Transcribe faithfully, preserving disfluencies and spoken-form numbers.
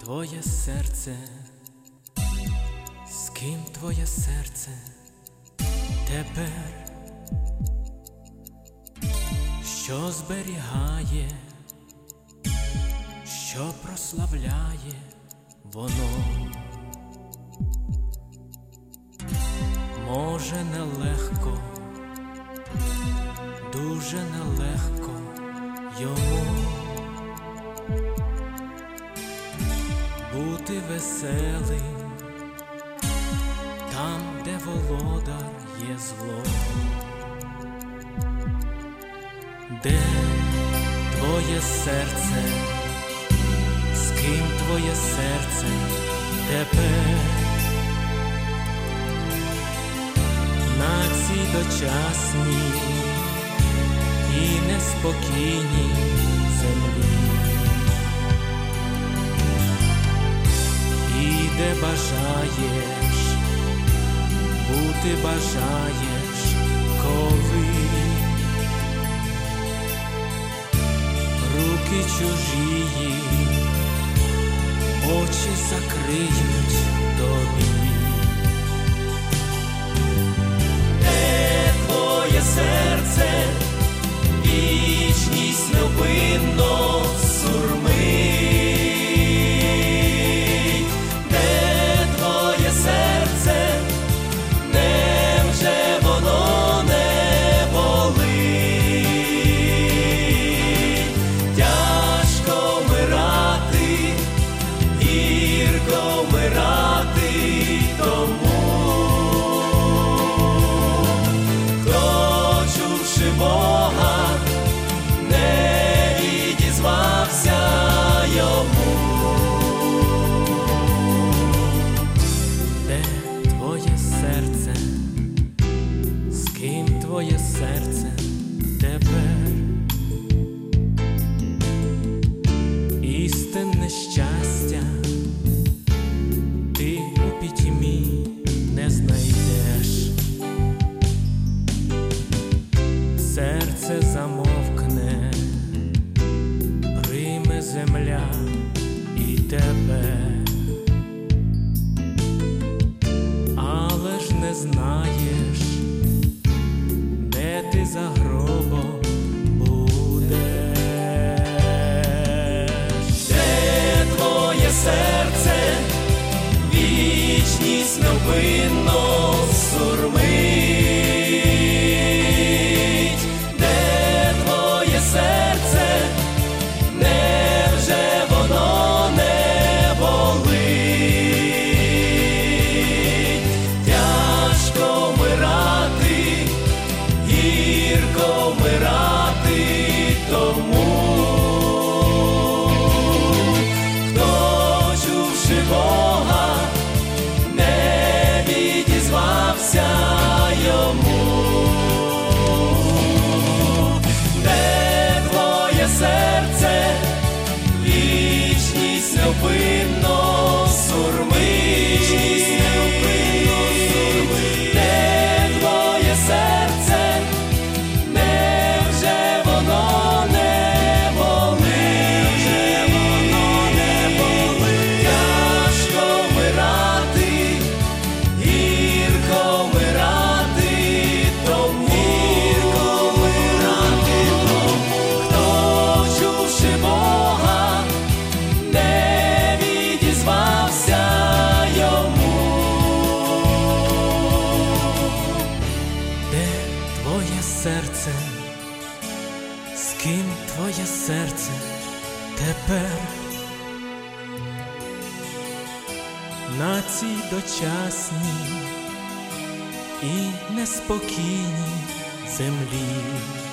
твоє серце, з ким твоє серце тепер, що зберігає, що прославляє воно. Може, нелегко, дуже нелегко йому бути веселим там, де володар є зло. Де твоє серце, з ким твоє серце тепер? На цій дочасній і неспокійній землі, і де бажаєш, бути бажаєш, коли руки чужії очі закриють тобі. Серце, вічність невинно сурмить. Де твоє серце, невже воно не болить? Тяжко вмирати, гірко вмирати тому, Бога не відізвався йому. Де твоє серце, з ким твоє серце тепер? Істинне щастя ти у пітьмі не знайдеш. Серце замовкне, прийме земля і тебе, але ж не знаєш, де ти за гробом будеш. Де твоє серце, вічність невинно сурмить. Серце, невже воно не болить? Тяжко вмирати, гірко вмирати тому, хто, чувши Бога, не відізвався йому. Серце, вічність невинно сурмить. Де твоє серце, невже воно не болить? Тяжко вмирати, гірко вмирати тому, Бога не відізвався йому. Де твоє серце, з ким твоє серце тепер? На цій дочасній і неспокійній землі,